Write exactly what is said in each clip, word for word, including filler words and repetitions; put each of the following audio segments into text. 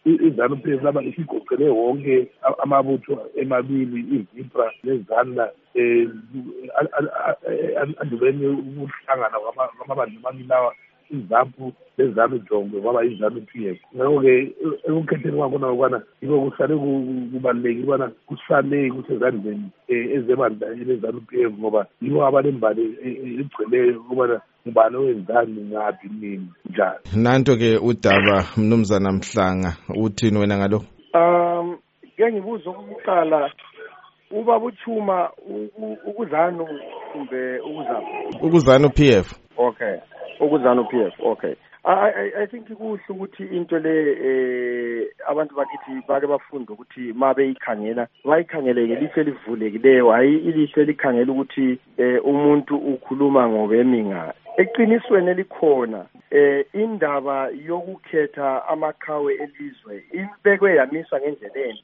izanu P F laba isigoqele wonke amabutho emabili iZIPRA nezana eh andubeni ukuhlangana kwamabandla amabili lawa izaphu lezanu jongo kwaba izanu P F. Ngakho-ke ekukhetheni kwakhona ukubana yiko kusale kubalulekile ukubana kusale kusezandleni ezebandla elezanu P F ngoba yibo abanembali egcweleyo ukubana ngubani wenzani ngaphi nini njani. Nanto-ke udaba Mnumzana Mhlanga uthini wena ngalo? Um ke ngibuza ukuqala ubaba uThuma ukuzanu kumbe ukuzaphi? Ukuzanu P F. Okay. Ukuzanu P F. Okay. I I I think kuhle ukuthi into le eh abantu bakithi bake bafunda ukuthi mabe ikhangela bayikhangele ngelihlo elivulekileyo hayi ilihlo elikhangela ukuthi umuntu ukhuluma ngobeminga. Eqinisweni elikhona eh indaba yokukhetha amakhawe elizwe ibekwe yamiswa ngendleleni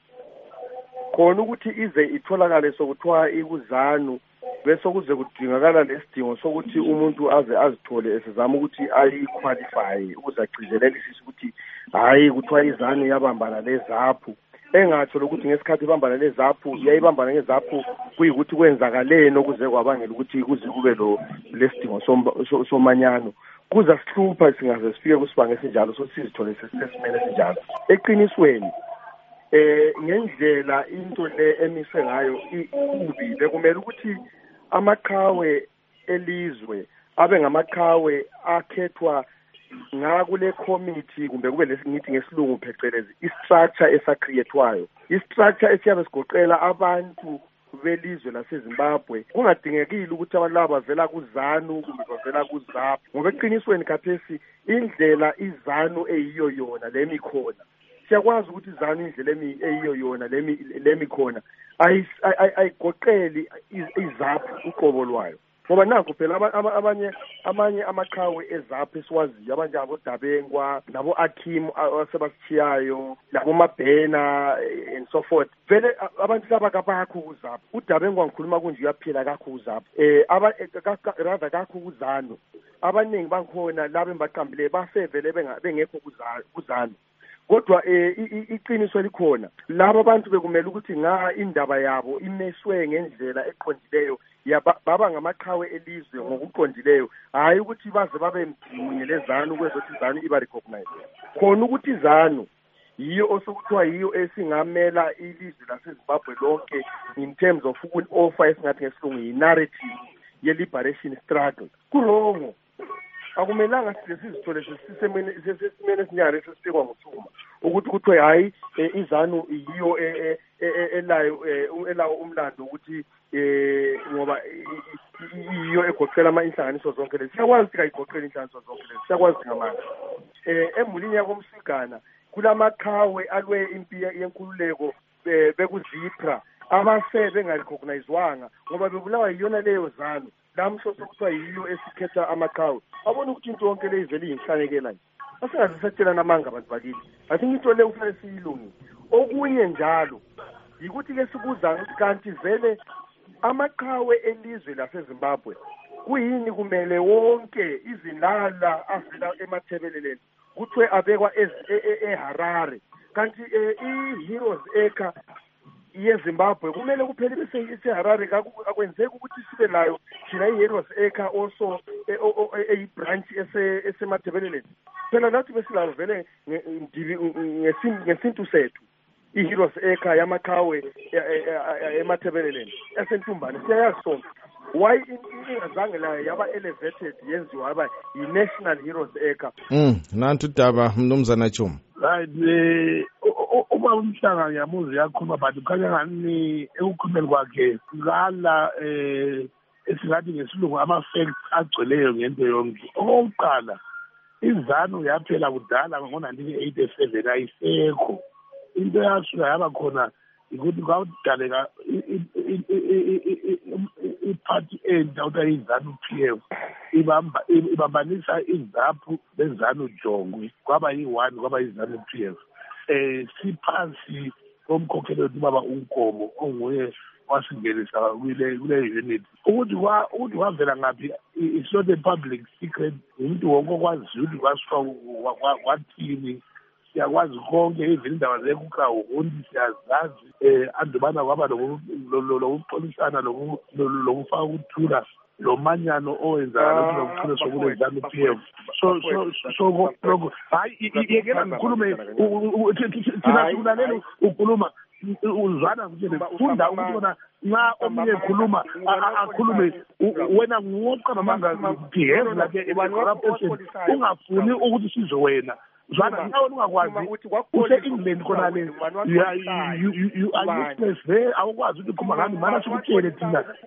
khona ukuthi ize itholakale sokuthiwa ikuzanu bese kuze kudingakala lesidingo sokuthi umuntu aze azithole esizama ukuthi ayiqualify ukuze agcizelelise ukuthi hayi kuthiwa izanu yabambana lezaphu engatsho ukuthi ngesikhathi ibambana lezaphu yayibambana ngezaphu kuyikuthi kwenzakaleni okuze kwabangela ukuthi kuze kube lo lesidingo somanyano kuza sihlupha singaze sifike kusibanga esinjalo so sizithole sesisimene esinjalo. Eqinisweni eh ngendlela into le emiswe ngayo ubi bekumele ukuthi amaqhawe elizwe abe ngamaqhawe akhethwa ngakule committee kumbe kube lesingithi ngesilungu phecelezi istructure esacreatwayo istructure esiyabe sigoqela abantu belizwe laseZimbabwe kungadingekile ukuthi abantu laba bavela kuzanu kumbe bavela kuzaphu ngoba eqinisweni khathesi indlela izanu eyiyo yona lemikhona siyakwazi ukuthi izanu indlela eyiyo yona lemikhona ayigoqeli izaphu uqobo lwayo ngoba nakho phela abanye amanye amaqhawe ezaphu esiwaziyo abanje aboDabengwa nabo Akim asebasithiyayo labo Mabhena and so forth vele abantu laba kabakho kuzaphu uDabengwa ngikhuluma kunje uyaphila kakho kuzaphu eh aba rather kakho kuzanu abaningi bankhona laba embaqambile bafevele bengekho kuzanu kodwa iqiniso likhona laba abantu bekumele ukuthi nga indaba yabo imeswe ngendlela eqondileyo baba ngamaqhawe elizwe ngokuqondileyo hayi ukuthi baze babe mdingi lezanu kwezothi izanu iba recognize khona ukuthi izanu yiyo osokuthiwa yiyo esingamela ilizwe laseZimbabwe lonke in terms of offer esingathi ngesilungu yi-narrative ye-liberation struggle kurongo akumelanga sizithole sisemene sesimene esinyare sesifikwa nguThuma ukuthi kuthiwe hayi izanu yiyo elayo elawo umlando ukuthi eh ngoba iyo egoqela ama inhlanganiso zonke lezi siyakwazi ukuthi kayigoqela inhlanganiso zonke lezi siyakwazi ngamanje eh emulini yakomsugana kulamaqhawe alwe impi yenkululeko bekuZIPRA abase bengarecognizewanga ngoba bebulawa yiyona leyo zanu lamhlo sokuthiwa yiyo esikhetha amaqhawe abona ukuthi into yonke le ivele inhlanekela asingaze sethela namanga abantu bakithi I think into le ufanele siyilungile okunye njalo yikuthi ke sibuza ukuthi kanti vele amaqhawe elizwe laseZimbabwe kuyini kumele wonke izinala avela emathebeleleni kuthiwe abekwa eHarare kanti iHeroes Acre yeZimbabwe kumele kuphele bese iseHarare akwenzeki ukuthi sibe nayo thina iHeroes Acre also eyibranch esemathebeleleni phela nathi besilalo vele ngesintu sethu iHeroes Acre yamaqhawe emathebeleleni esentumbane siyayazi sonke why ingazange la yaba elevated yenziwa yaba yi-National Heroes Acre. Mm, nantu daba Mnumzana Chuma. Right, eh uma umhlanga ngiyamuzi yakhuluma but ukhanya ngani ekukhulumeni kwakhe ngala eh esingathi ngesilungu ama facts agcweleyo ngento yonke. Okokuqala izanu yaphela kudala ngo nineteen eighty-seven ayisekho into yasuka yaba khona ukuthi kwawudaleka iparty entsha izanu P F ibamba ibambanisa izaphu lezanu Jongwe kwaba yi-one kwaba izanu P F eh siphansi komkhokhelo ubaba uNkomo onguye wasingenisa kule kule unit ukuthi kwa ukuthi wavela ngapi it's not a public secret umuntu wonke kwaziyo ukuthi kwasifaka kwathini siyakwazi konke even indaba zekukawundi siyazazi eh andubana kwaba lokuxolisana lokufaka ukuthula lo manyano owenzakala kulokuthula sokule ZANU P F so so so lokho hayi yekela ngikhulume thina sikulalelo ukhuluma uzwana nje funda ukuthi bona nxa omunye ekhuluma akhulume wena ngoqaba manga behave like a corruption ungafuni ukuthi sizo wena zwana nxa ungakwazi use England khona le you you are useless there awukwazi ukuthi khuma ngani mana sikutshele thina